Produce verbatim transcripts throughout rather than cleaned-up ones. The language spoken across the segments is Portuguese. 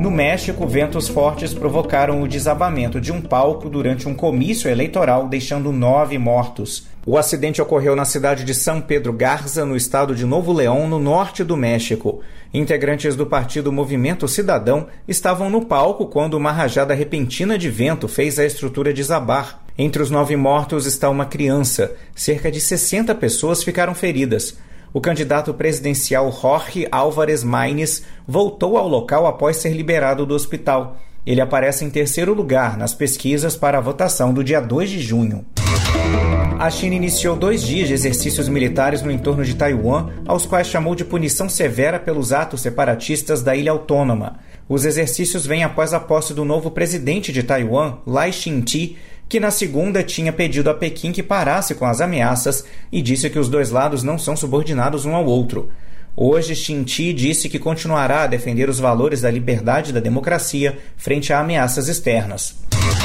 No México, ventos fortes provocaram o desabamento de um palco durante um comício eleitoral, deixando nove mortos. O acidente ocorreu na cidade de São Pedro Garza, no estado de Novo León, no norte do México. Integrantes do partido Movimento Cidadão estavam no palco quando uma rajada repentina de vento fez a estrutura desabar. Entre os nove mortos está uma criança. Cerca de sessenta pessoas ficaram feridas. O candidato presidencial Jorge Álvarez Maínez voltou ao local após ser liberado do hospital. Ele aparece em terceiro lugar nas pesquisas para a votação do dia dois de junho. A China iniciou dois dias de exercícios militares no entorno de Taiwan, aos quais chamou de punição severa pelos atos separatistas da ilha autônoma. Os exercícios vêm após a posse do novo presidente de Taiwan, Lai Ching-te, que na segunda tinha pedido a Pequim que parasse com as ameaças e disse que os dois lados não são subordinados um ao outro. Hoje, Ching-te disse que continuará a defender os valores da liberdade e da democracia frente a ameaças externas.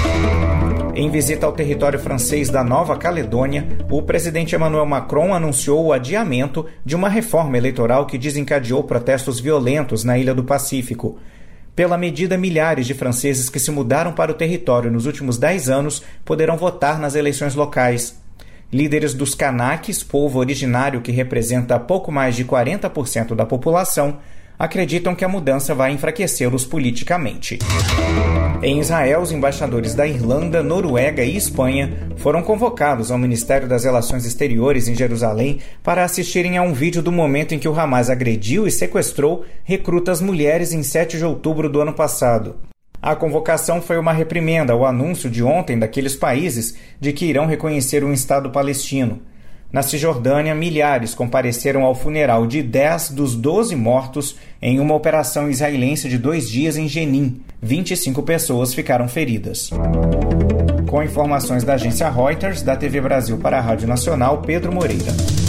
Em visita ao território francês da Nova Caledônia, o presidente Emmanuel Macron anunciou o adiamento de uma reforma eleitoral que desencadeou protestos violentos na Ilha do Pacífico. Pela medida, milhares de franceses que se mudaram para o território nos últimos dez anos poderão votar nas eleições locais. Líderes dos Kanaks, povo originário que representa pouco mais de quarenta por cento da população, acreditam que a mudança vai enfraquecê-los politicamente. Em Israel, os embaixadores da Irlanda, Noruega e Espanha foram convocados ao Ministério das Relações Exteriores em Jerusalém para assistirem a um vídeo do momento em que o Hamas agrediu e sequestrou recrutas mulheres em sete de outubro do ano passado. A convocação foi uma reprimenda ao anúncio de ontem daqueles países de que irão reconhecer um Estado palestino. Na Cisjordânia, milhares compareceram ao funeral de dez dos doze mortos em uma operação israelense de dois dias em Jenin. vinte e cinco pessoas ficaram feridas. Com informações da agência Reuters, da T V Brasil para a Rádio Nacional, Pedro Moreira.